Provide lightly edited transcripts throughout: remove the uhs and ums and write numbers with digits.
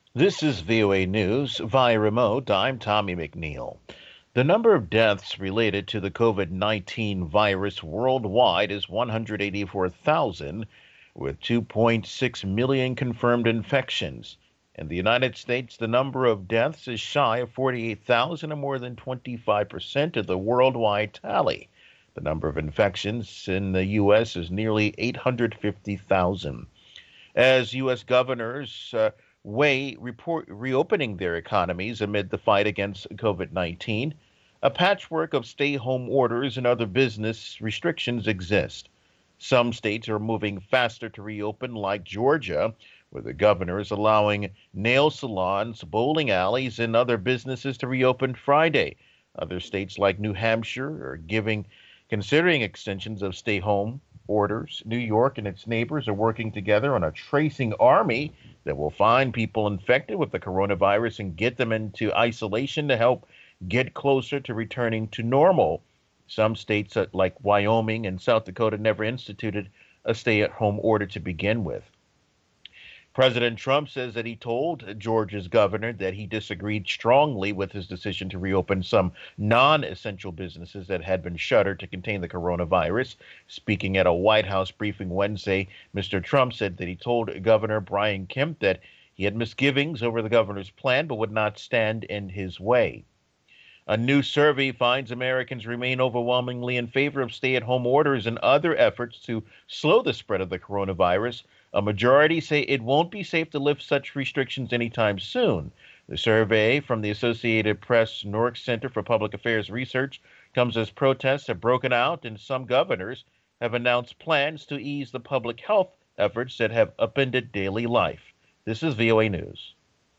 This is VOA News via remote. I'm Tommy McNeil. The number of deaths related to the COVID-19 virus worldwide is 184,000, with 2.6 million confirmed infections. In the United States, the number of deaths is shy of 48,000, or more than 25% of the worldwide tally. The number of infections in the U.S. is nearly 850,000 as U.S. governors weigh reopening their economies amid the fight against COVID 19. A patchwork of stay home orders and other business restrictions exist. Some states are moving faster to reopen, like Georgia, where the governor is allowing nail salons, bowling alleys, and other businesses to reopen Friday. Other states, like New Hampshire, are considering extensions of stay home orders. New York and its neighbors are working together on a tracing army that will find people infected with the coronavirus and get them into isolation to help get closer to returning to normal. Some states, like Wyoming and South Dakota, never instituted a stay at home order to begin with. President Trump says that he told Georgia's governor that he disagreed strongly with his decision to reopen some non essential businesses that had been shuttered to contain the coronavirus. Speaking at a White House briefing Wednesday, Mr. Trump said that he told Governor Brian Kemp that he had misgivings over the governor's plan but would not stand in his way. A new survey finds Americans remain overwhelmingly in favor of stay at home orders and other efforts to slow the spread of the coronavirus. A majority say it won't be safe to lift such restrictions anytime soon. The survey from the Associated Press Newark Center for Public Affairs Research comes as protests have broken out and some governors have announced plans to ease the public health efforts that have upended daily life. This is VOA News.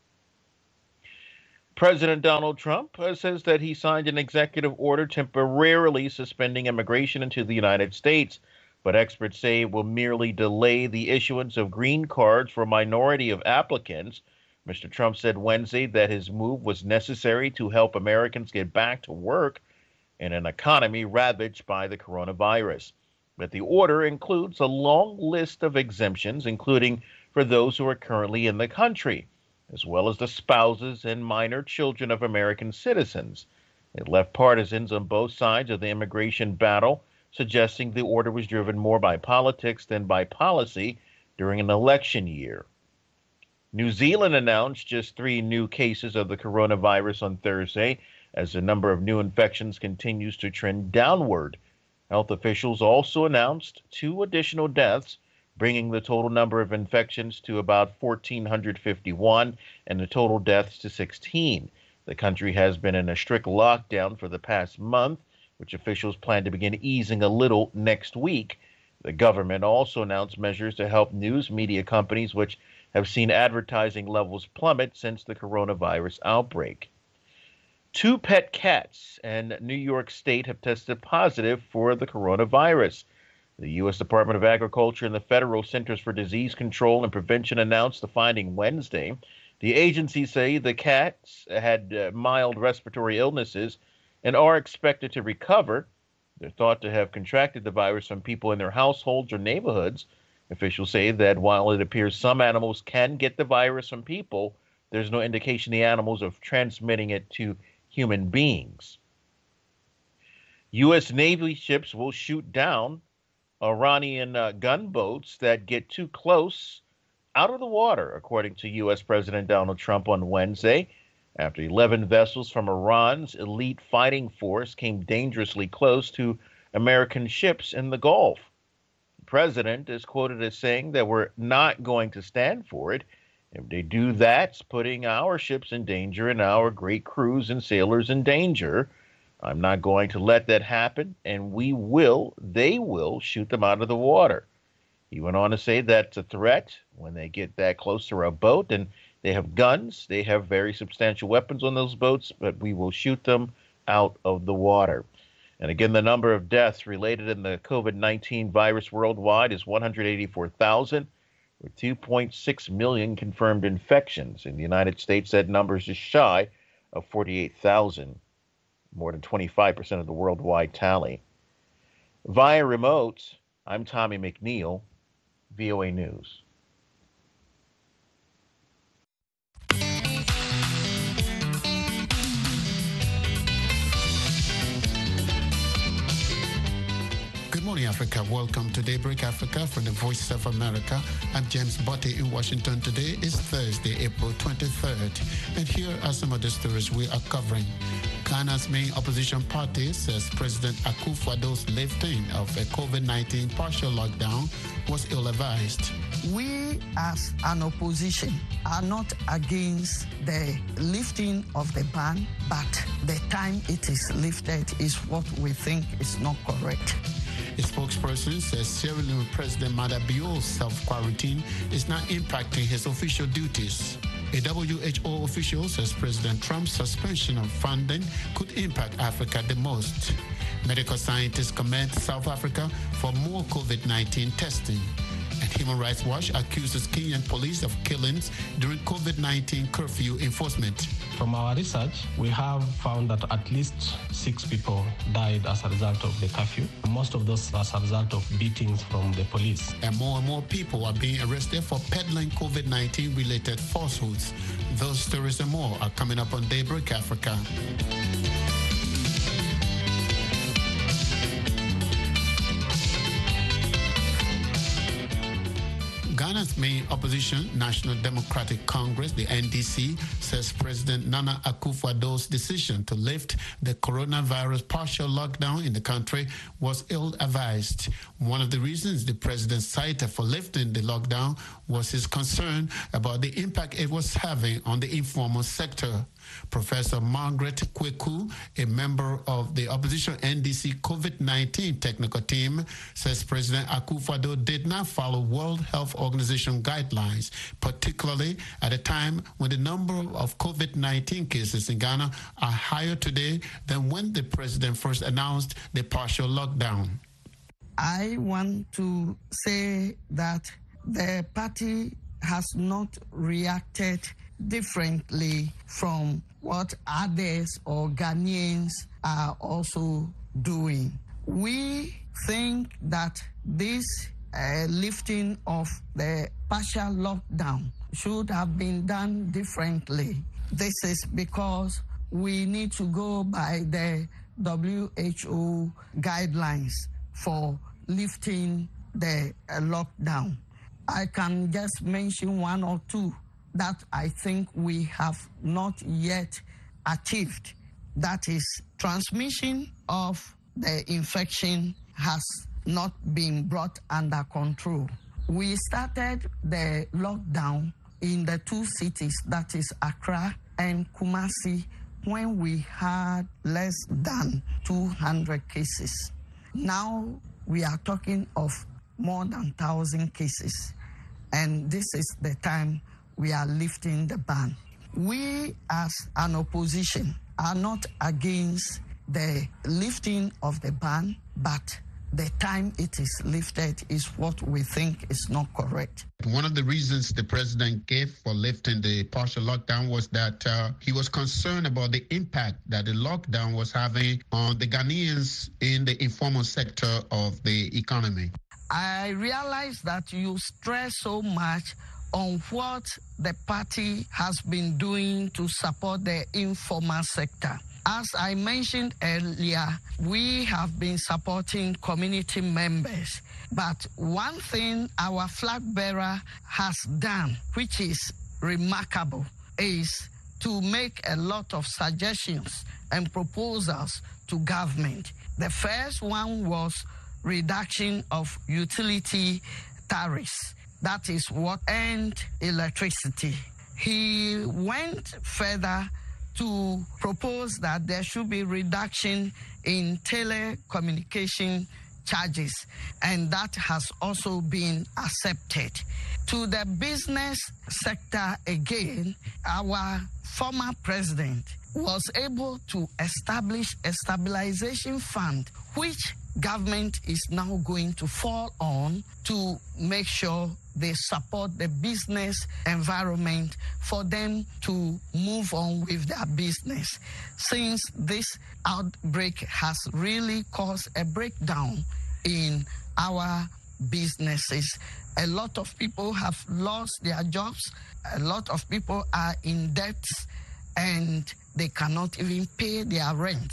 President Donald Trump says that he signed an executive order temporarily suspending immigration into the United States, but experts say it will merely delay the issuance of green cards for a minority of applicants. Mr. Trump said Wednesday that his move was necessary to help Americans get back to work in an economy ravaged by the coronavirus. But the order includes a long list of exemptions, including for those who are currently in the country, as well as the spouses and minor children of American citizens. It left partisans on both sides of the immigration battle, suggesting the order was driven more by politics than by policy during an election year. New Zealand announced just three new cases of the coronavirus on Thursday as the number of new infections continues to trend downward. Health officials also announced two additional deaths, bringing the total number of infections to about 1,451 and the total deaths to 16. The country has been in a strict lockdown for the past month, which officials plan to begin easing a little next week. The government also announced measures to help news media companies, which have seen advertising levels plummet since the coronavirus outbreak. Two pet cats in New York State have tested positive for the coronavirus. The U.S. Department of Agriculture and the Federal Centers for Disease Control and Prevention announced the finding Wednesday. The agencies say the cats had mild respiratory illnesses and are expected to recover. They're thought to have contracted the virus from people in their households or neighborhoods. Officials say that while it appears some animals can get the virus from people, there's no indication the animals are transmitting it to human beings. U.S. Navy ships will shoot down Iranian gunboats that get too close out of the water, according to U.S. President Donald Trump on Wednesday, after 11 vessels from Iran's elite fighting force came dangerously close to American ships in the Gulf. The president is quoted as saying that we're not going to stand for it. If they do that, it's putting our ships in danger and our great crews and sailors in danger. I'm not going to let that happen, and they will shoot them out of the water. He went on to say that's a threat when they get that close to our boat, and they have guns, they have very substantial weapons on those boats, but we will shoot them out of the water. And again, the number of deaths related in the COVID-19 virus worldwide is 184,000, with 2.6 million confirmed infections. In the United States, that number is just shy of 48,000, more than 25% of the worldwide tally. Via remote, I'm Tommy McNeil, VOA News. morning, Africa. Welcome to Daybreak Africa from the Voice of America. I'm James Botte in Washington. Today is Thursday, April 23rd. And here are some of the stories we are covering. Ghana's main opposition party says President Akufo-Addo's lifting of a COVID-19 partial lockdown was ill-advised. We as an opposition are not against the lifting of the ban, but the time it is lifted is what we think is not correct. A spokesperson says Sierra Leone President Mada Bio's self-quarantine is not impacting his official duties. A WHO official says President Trump's suspension of funding could impact Africa the most. Medical scientists commend South Africa for more COVID-19 testing. And Human Rights Watch accuses Kenyan police of killings during COVID-19 curfew enforcement. From our research, we have found that at least 6 people died as a result of the curfew. Most of those as a result of beatings from the police. And more people are being arrested for peddling COVID-19 related falsehoods. Those stories and more are coming up on Daybreak Africa. Ghana's main opposition, National Democratic Congress, the NDC, says President Nana Akufo-Addo's decision to lift the coronavirus partial lockdown in the country was ill-advised. One of the reasons the president cited for lifting the lockdown was his concern about the impact it was having on the informal sector. Professor Margaret Kweku, a member of the opposition NDC COVID-19 technical team, says President Akufo-Addo did not follow World Health Organization guidelines, particularly at a time when the number of COVID-19 cases in Ghana are higher today than when the president first announced the partial lockdown. I want to say that the party has not reacted differently from what others or Ghanaians are also doing. We think that this lifting of the partial lockdown should have been done differently. This is because we need to go by the WHO guidelines for lifting the lockdown. I can just mention one or two that I think we have not yet achieved. That is, transmission of the infection has not been brought under control. We started the lockdown in the 2 cities, that is Accra and Kumasi, when we had less than 200 cases. Now we are talking of more than 1,000 cases, and this is the time we are lifting the ban. We as an opposition are not against the lifting of the ban, but the time it is lifted is what we think is not correct. One of the reasons the president gave for lifting the partial lockdown was that he was concerned about the impact that the lockdown was having on the Ghanaians in the informal sector of the economy. I realize that you stress so much on what the party has been doing to support the informal sector. As I mentioned earlier, we have been supporting community members. But one thing our flag bearer has done, which is remarkable, is to make a lot of suggestions and proposals to government. The first one was reduction of utility tariffs. That is what earned electricity. He went further to propose that there should be reduction in telecommunication charges, and that has also been accepted. To the business sector again, our former president was able to establish a stabilization fund, which government is now going to fall on to make sure they support the business environment for them to move on with their business. Since this outbreak has really caused a breakdown in our businesses, a lot of people have lost their jobs, a lot of people are in debt, and they cannot even pay their rents.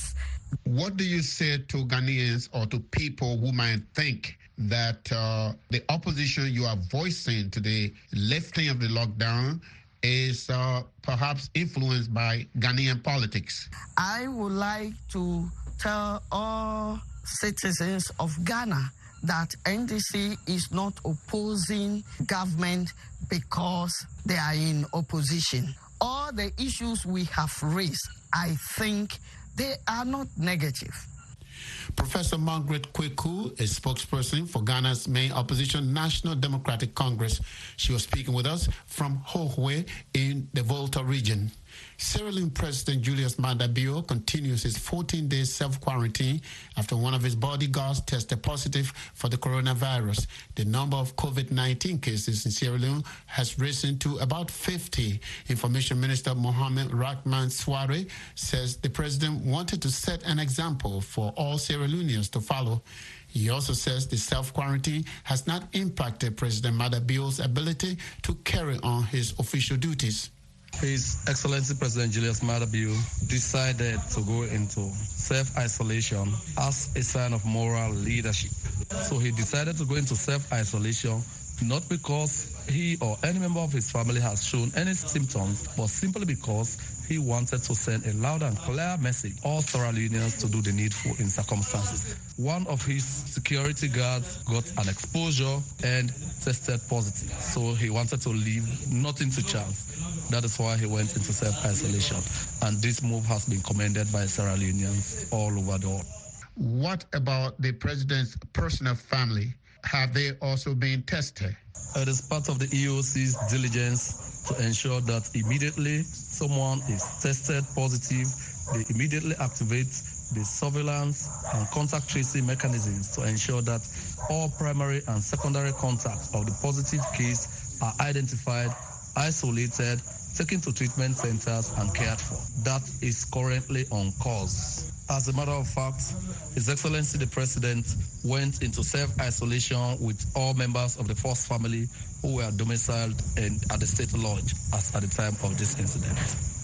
What do you say to Ghanaians or to people who might think that the opposition you are voicing to the lifting of the lockdown is perhaps influenced by Ghanaian politics? I would like to tell all citizens of Ghana that NDC is not opposing government because they are in opposition. All the issues we have raised, I think they are not negative. Professor Margaret Kweku is spokesperson for Ghana's main opposition, National Democratic Congress. She was speaking with us from Hohwe in the Volta region. Sierra Leone President Julius Maada Bio continues his 14-day self-quarantine after one of his bodyguards tested positive for the coronavirus. The number of COVID-19 cases in Sierra Leone has risen to about 50. Information Minister Mohamed Rahman Suare says the president wanted to set an example for all Sierra Leoneans to follow. He also says the self-quarantine has not impacted President Maada Bio's ability to carry on his official duties. His Excellency President Julius Maada Bio decided to go into self-isolation as a sign of moral leadership. So he decided to go into self-isolation not because he or any member of his family has shown any symptoms, but simply because he wanted to send a loud and clear message to all Sierra Leoneans to do the needful in circumstances. One of his security guards got an exposure and tested positive, so he wanted to leave nothing to chance. That is why he went into self-isolation, and this move has been commended by Sierra Leoneans all over the world. What about the president's personal family? Have they also been tested? It is part of the EOC's diligence to ensure that immediately someone is tested positive, they immediately activate the surveillance and contact tracing mechanisms to ensure that all primary and secondary contacts of the positive case are identified, isolated, taken to treatment centers and cared for. That is currently on course. As a matter of fact, His Excellency the President went into self-isolation with all members of the first family who were domiciled at the State Lodge at the time of this incident.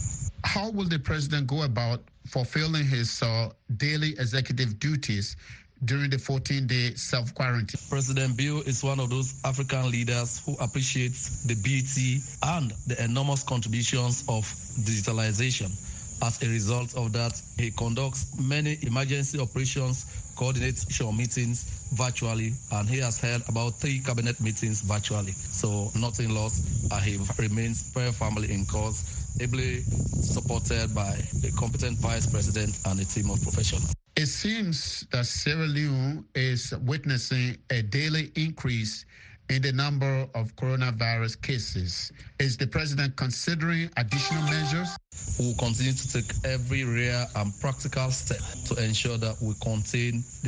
How will the president go about fulfilling his daily executive duties during the 14-day self-quarantine? President Bio is one of those African leaders who appreciates the beauty and the enormous contributions of digitalization. As a result of that, he conducts many emergency operations, coordination meetings virtually, and he has held about 3 cabinet meetings virtually. So nothing lost, and he remains very firmly in course, ably supported by a competent vice president and a team of professionals. It seems that Sierra Leone is witnessing a daily increase in the number of coronavirus cases. Is the president considering additional measures? We will continue to take every rare and practical step to ensure that we contain the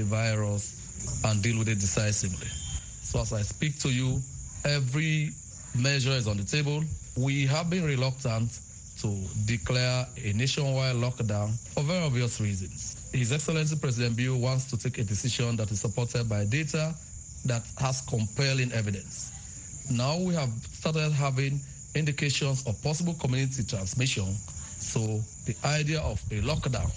virus and deal with it decisively. So as I speak to you, every measure is on the table. We have been reluctant to declare a nationwide lockdown for very obvious reasons. His Excellency President Bio wants to take a decision that is supported by data that has compelling evidence. Now we have started having indications of possible community transmission, so the idea of a lockdown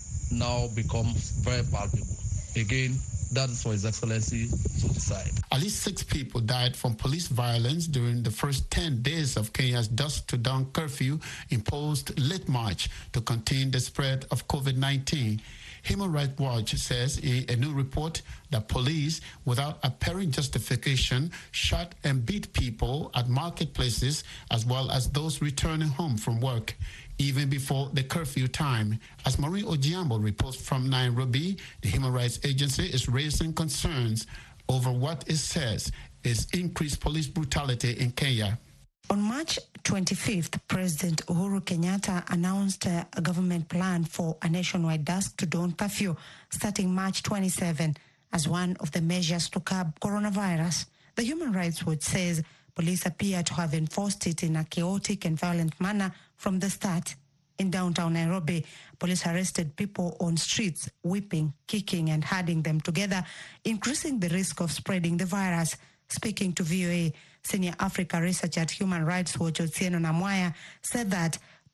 now becomes very palpable. Again, that is for His Excellency to decide. At least 6 people died from police violence during the first 10 days of Kenya's dusk to dawn curfew imposed late March to contain the spread of COVID-19. Human Rights Watch says in a new report that police, without apparent justification, shot and beat people at marketplaces as well as those returning home from work, even before the curfew time. As Maureen Ojiambo reports from Nairobi, the Human Rights Agency is raising concerns over what it says is increased police brutality in Kenya. On March 25th, President Uhuru Kenyatta announced a government plan for a nationwide dusk to dawn curfew starting March 27 as one of the measures to curb coronavirus. The Human Rights Watch says police appear to have enforced it in a chaotic and violent manner from the start. In downtown Nairobi, police arrested people on streets, whipping, kicking, and herding them together, increasing the risk of spreading the virus. Speaking to VOA, Senior Africa researcher at Human Rights Watch Otieno Namwaya said that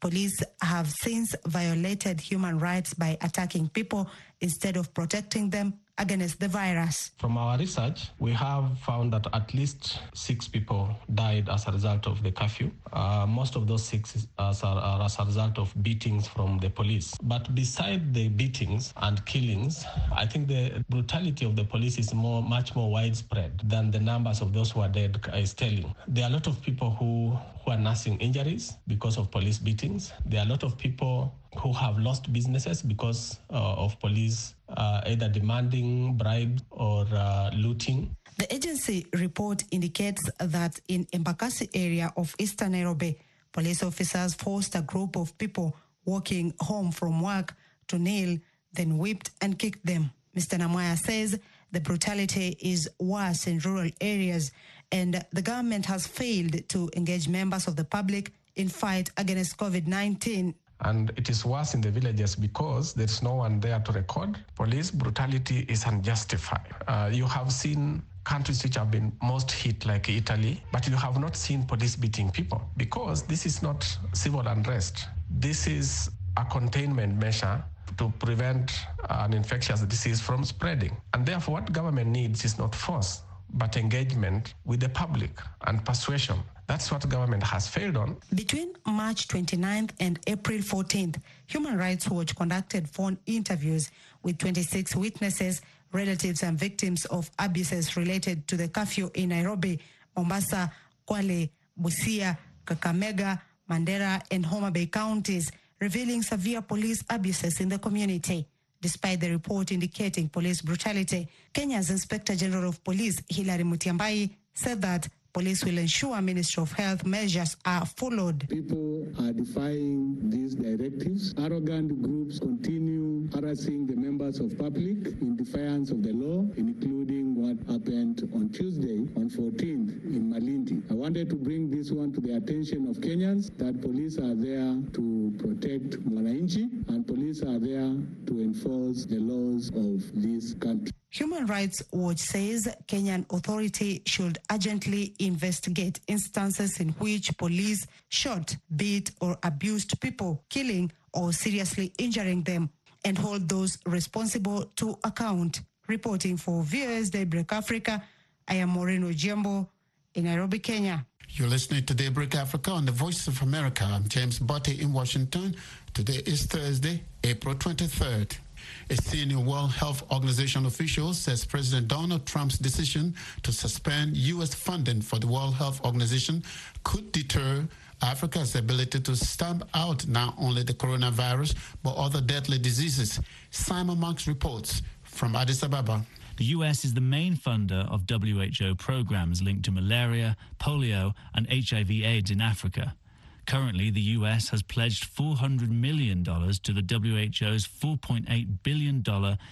Police have since violated human rights by attacking people instead of protecting them against the virus. From our research, we have found that at least 6 people died as a result of the curfew. Most of those 6 are as a result of beatings from the police. But beside the beatings and killings, I think the brutality of the police is much more widespread than the numbers of those who are dead is telling. There are a lot of people who are nursing injuries because of police beatings. There are a lot of people who have lost businesses because of police either demanding bribes or looting. The agency report indicates that in Embakasi area of eastern Nairobi, police officers forced a group of people walking home from work to kneel, then whipped and kicked them. Mr. Namwaya says the brutality is worse in rural areas and the government has failed to engage members of the public in fight against COVID-19. And it is worse in the villages because there's no one there to record. Police brutality is unjustified. You have seen countries which have been most hit like Italy, but you have not seen police beating people because this is not civil unrest. This is a containment measure to prevent an infectious disease from spreading. And therefore what government needs is not force, but engagement with the public and persuasion. That's what government has failed on. Between March 29th and April 14th, Human Rights Watch conducted phone interviews with 26 witnesses, relatives and victims of abuses related to the curfew in Nairobi, Mombasa, Kwale, Busia, Kakamega, Mandera and Homa Bay counties, revealing severe police abuses in the community. Despite the report indicating police brutality, Kenya's Inspector General of Police, Hilary Mutyambai, said that police will ensure Ministry of Health measures are followed. People are defying these directives. Arrogant groups continue harassing the members of public in defiance of the law, including what happened on Tuesday, on 14th in Malindi. I wanted to bring this one to the attention of Kenyans, that police are there to protect Mwananchi and police are there to enforce the laws of this country. Human Rights Watch says Kenyan authority should urgently investigate instances in which police shot, beat or abused people, killing or seriously injuring them, and hold those responsible to account. Reporting for VOS Daybreak Africa, I am Maureen Ojiambo in Nairobi, Kenya. You're listening to Daybreak Africa on the Voice of America. I'm James Botte in Washington. Today is Thursday, April 23rd. A senior World Health Organization official says President Donald Trump's decision to suspend U.S. funding for the World Health Organization could deter Africa's ability to stamp out not only the coronavirus, but other deadly diseases. Simon Marks reports from Addis Ababa. The US is the main funder of WHO programs linked to malaria, polio, and HIV/AIDS in Africa. Currently, the US has pledged $400 million to the WHO's $4.8 billion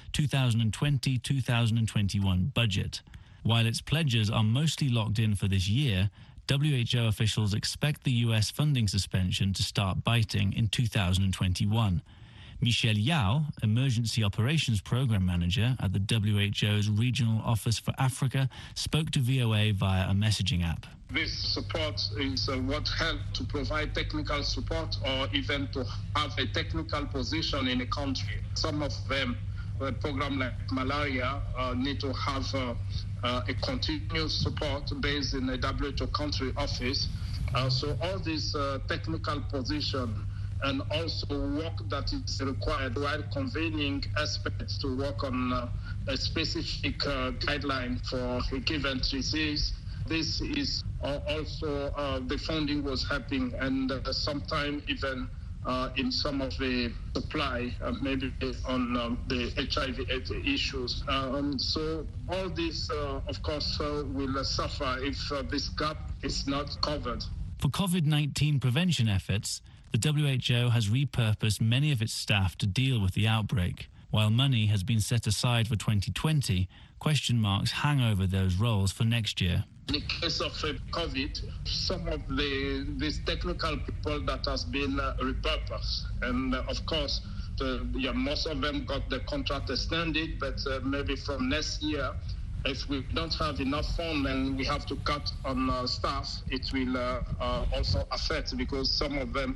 2020-2021 budget. While its pledges are mostly locked in for this year, WHO officials expect the US funding suspension to start biting in 2021. Michelle Yao, Emergency Operations Program Manager at the WHO's Regional Office for Africa, spoke to VOA via a messaging app. This support is what helped to provide technical support or even to have a technical position in a country. Some of them, a program like malaria, need to have a continuous support based in a WHO country office. So all this technical position and also work that is required while convening aspects to work on a specific guideline for a given disease. This is also the funding was helping, and sometime even in some of the supply, maybe on the HIV issues. So all this, of course, will suffer if this gap is not covered. For COVID-19 prevention efforts, the WHO has repurposed many of its staff to deal with the outbreak. While money has been set aside for 2020, question marks hang over those roles for next year. In the case of COVID, some of these technical people that has been repurposed, and of course, most of them got the contract extended, but maybe from next year, if we don't have enough funds and we have to cut on staff, it will also affect because some of them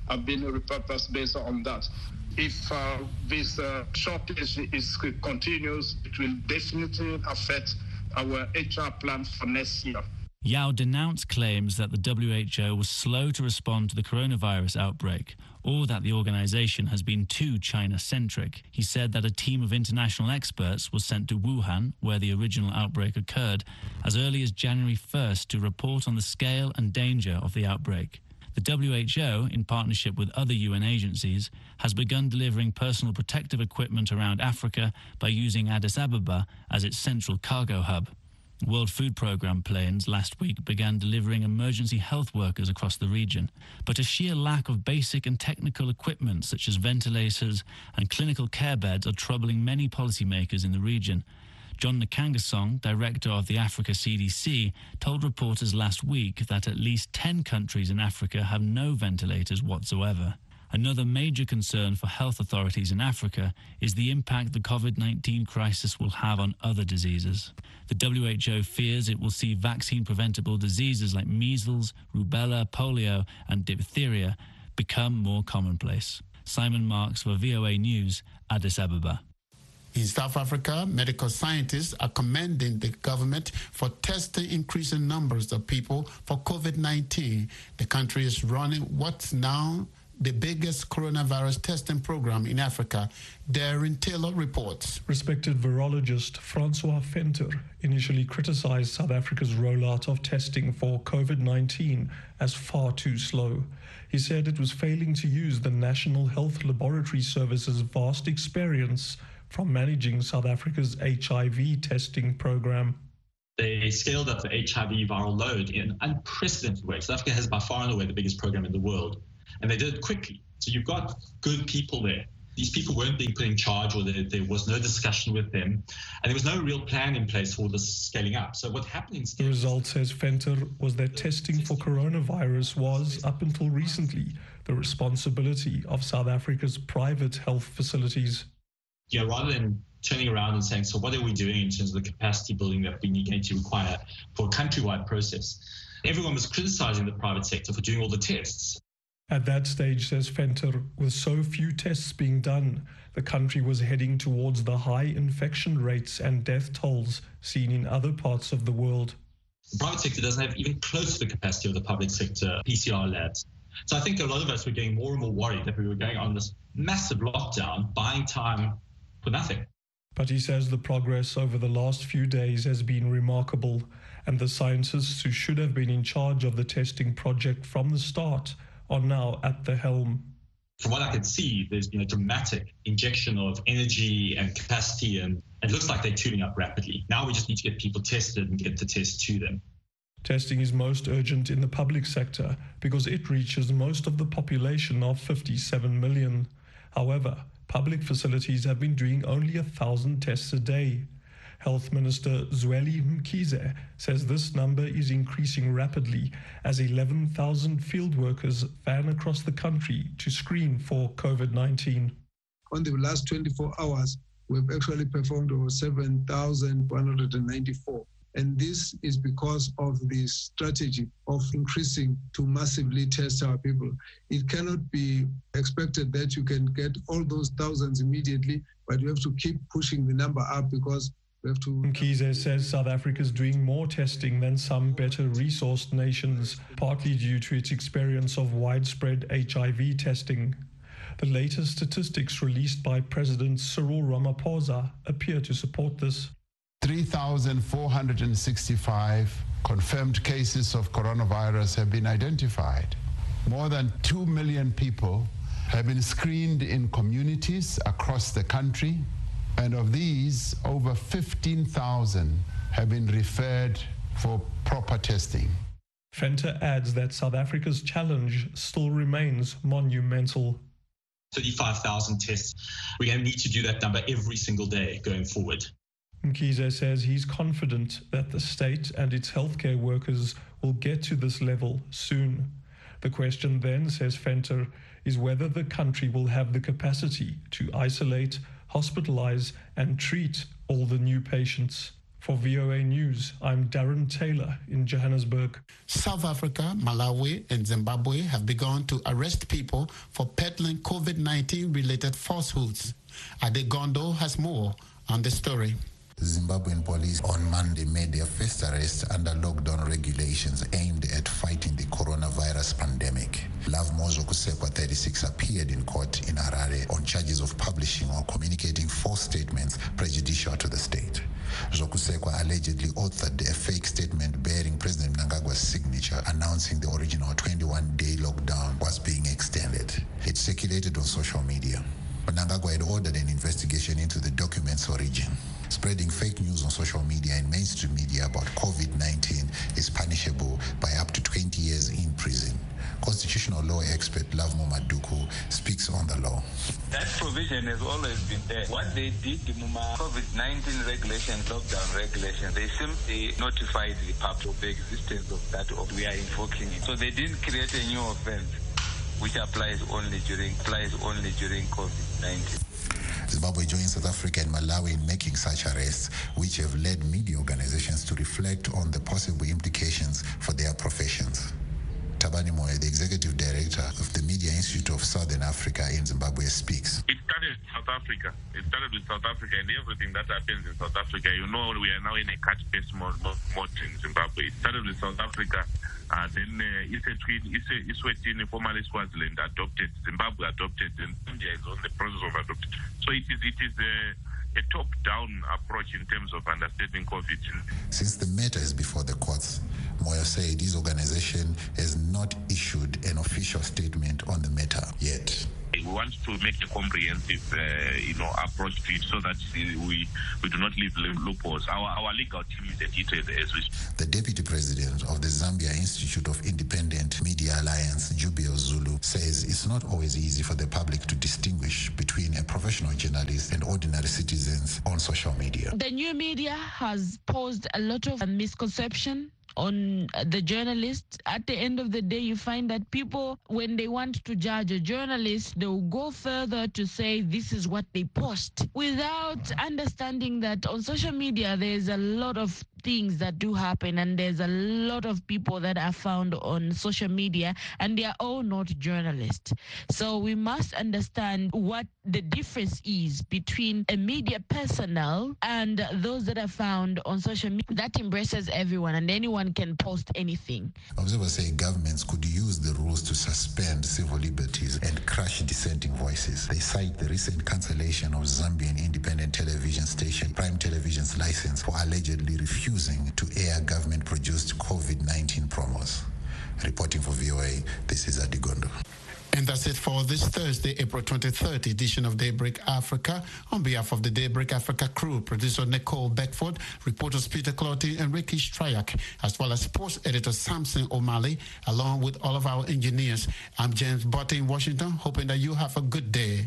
have been repurposed based on that. If this shortage continues, it will definitely affect our HR plan for next year. Yao denounced claims that the WHO was slow to respond to the coronavirus outbreak, or that the organization has been too China-centric. He said that a team of international experts was sent to Wuhan, where the original outbreak occurred, as early as January 1st to report on the scale and danger of the outbreak. The WHO, in partnership with other UN agencies, has begun delivering personal protective equipment around Africa by using Addis Ababa as its central cargo hub. World Food Programme planes last week began delivering emergency health workers across the region, but a sheer lack of basic and technical equipment such as ventilators and clinical care beds are troubling many policymakers in the region. John Nkangasong, director of the Africa CDC, told reporters last week that at least 10 countries in Africa have no ventilators whatsoever. Another major concern for health authorities in Africa is the impact the COVID-19 crisis will have on other diseases. The WHO fears it will see vaccine-preventable diseases like measles, rubella, polio, and diphtheria become more commonplace. Simon Marks for VOA News, Addis Ababa. In South Africa, medical scientists are commending the government for testing increasing numbers of people for COVID-19. The country is running what's now the biggest coronavirus testing program in Africa. Darren Taylor reports. Respected virologist Francois Venter initially criticized South Africa's rollout of testing for COVID-19 as far too slow. He said it was failing to use the National Health Laboratory Service's vast experience from managing South Africa's HIV testing program. They scaled up the HIV viral load in an unprecedented way. South Africa has by far and away the biggest program in the world. And they did it quickly. So you've got good people there. These people weren't being put in charge, or there was no discussion with them. And there was no real plan in place for this scaling up. So what happened instead... The result, says Venter, was that testing for coronavirus was, up until recently, the responsibility of South Africa's private health facilities. You know, rather than turning around and saying, so what are we doing in terms of the capacity building that we need to require for a countrywide process? Everyone was criticizing the private sector for doing all the tests. At that stage, says Venter, with so few tests being done, the country was heading towards the high infection rates and death tolls seen in other parts of the world. The private sector doesn't have even close to the capacity of the public sector PCR labs. So I think a lot of us were getting more and more worried that we were going on this massive lockdown, buying time for nothing. But he says the progress over the last few days has been remarkable, and the scientists who should have been in charge of the testing project from the start are now at the helm. From what I can see, there's been a dramatic injection of energy and capacity, and it looks like they're tuning up rapidly. Now we just need to get people tested and get the test to them. Testing is most urgent in the public sector because it reaches most of the population of 57 million. However, public facilities have been doing only 1,000 tests a day. Health Minister Zweli Mkhize says this number is increasing rapidly as 11,000 field workers van across the country to screen for COVID-19. On the last 24 hours, we've actually performed over 7,194. And this is because of the strategy of increasing to massively test our people. It cannot be expected that you can get all those thousands immediately, but you have to keep pushing the number up because Mkhize says South Africa is doing more testing than some better resourced nations, partly due to its experience of widespread HIV testing. The latest statistics released by President Cyril Ramaphosa appear to support this. 3,465 confirmed cases of coronavirus have been identified. More than 2 million people have been screened in communities across the country. And of these, over 15,000 have been referred for proper testing. Venter adds that South Africa's challenge still remains monumental. 35,000 tests. We're going to need to do that number every single day going forward. Mkhize says he's confident that the state and its healthcare workers will get to this level soon. The question then, says Venter, is whether the country will have the capacity to isolate, hospitalize and treat all the new patients. For VOA News, I'm Darren Taylor in Johannesburg. South Africa, Malawi, and Zimbabwe have begun to arrest people for peddling COVID-19 related falsehoods. Adegondo has more on the story. Zimbabwean police on Monday made their first arrest under lockdown regulations aimed at fighting the coronavirus pandemic. Love Mozokusekwa, 36, appeared in court in Harare on charges of publishing or communicating false statements prejudicial to the state. Zokusekwa allegedly authored a fake statement bearing President Mnangagwa's signature announcing the original 21-day lockdown was being extended. It circulated on social media. Mnangagwa had ordered an investigation into the document's origin. Spreading fake news on social media and mainstream media about COVID-19 is punishable by up to 20 years in prison. Constitutional law expert Lavmo Maduku speaks on the law. That provision has always been there. What they did, the COVID-19 regulations, lockdown regulations, they simply notified the public of the existence of that, we are invoking it. So they didn't create a new offense, which applies only during COVID-19. Zimbabwe joins South Africa and Malawi in making such arrests, which have led media organizations to reflect on the possible implications for their professions. Tabani Moye, the executive director of the Media Institute of Southern Africa in Zimbabwe, speaks. It started with South Africa. It started with South Africa and everything that happens in South Africa. You know, we are now in a cut-paste mode in Zimbabwe. It started with South Africa. Then Eswatini, formerly Swaziland, adopted. Zimbabwe adopted, and India is on the process of adopting. So it is a top-down approach in terms of understanding COVID. Since the matter is before the courts, Moyo said his organization has not issued an official statement on the matter yet. We want to make a comprehensive, approach to it so that we do not leave loopholes. Our legal team is at it as we. The deputy president of the Zambia Institute of Independent Media Alliance, Jubio Zulu, says it's not always easy for the public to distinguish between a professional journalist and ordinary citizens on social media. The new media has posed a lot of misconception on the journalists. At the end of the day, you find that people, when they want to judge a journalist, they will go further to say this is what they post, without understanding that on social media there's a lot of things that do happen, and there's a lot of people that are found on social media, and they are all not journalists. So we must understand what the difference is between a media personnel and those that are found on social media. That embraces everyone, and anyone can post anything. Observers say governments could use the rules to suspend civil liberties and crush dissenting voices. They cite the recent cancellation of Zambian independent television station Prime Television's license for allegedly refusing to air government-produced COVID-19 promos. Reporting for VOA, this is Adegondo. And that's it for this Thursday, April 23rd edition of Daybreak Africa. On behalf of the Daybreak Africa crew, producer Nicole Beckford, reporters Peter Clotty and Ricky Stryak, as well as sports editor Samson O'Malley, along with all of our engineers. I'm James Botte in Washington, hoping that you have a good day.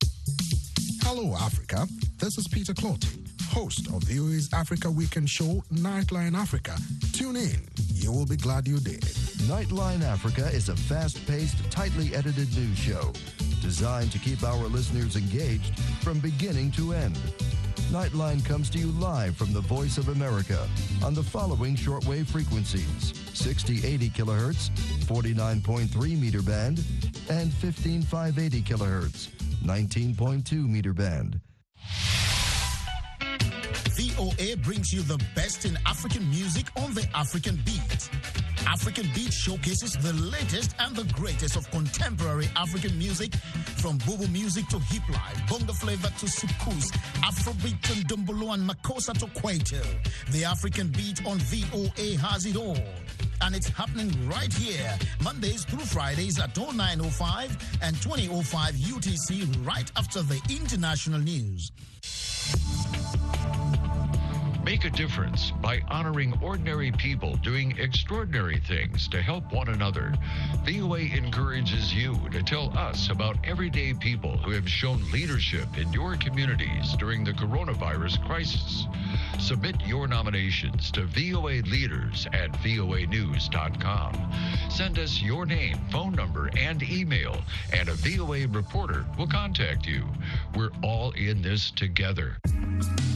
Hello, Africa. This is Peter Clotty, host of VOA's Africa Weekend show, Nightline Africa. Tune in. You will be glad you did. Nightline Africa is a fast-paced, tightly edited news show designed to keep our listeners engaged from beginning to end. Nightline comes to you live from the Voice of America on the following shortwave frequencies: 6080 kilohertz, 49.3 meter band, and 15580 kilohertz, 19.2 meter band. VOA brings you the best in African music on the African Beat. African Beat showcases the latest and the greatest of contemporary African music, from Bobo music to hip life, bongo flavor to soukous, Afrobeat and Dumbolo and Makossa to Kwaito. The African Beat on VOA has it all. And it's happening right here, Mondays through Fridays at 09:05 and 20:05 UTC, right after the international news. Make a difference by honoring ordinary people doing extraordinary things to help one another. VOA encourages you to tell us about everyday people who have shown leadership in your communities during the coronavirus crisis. Submit your nominations to VOA Leaders at voanews.com. Send us your name, phone number, and email, and a VOA reporter will contact you. We're all in this together.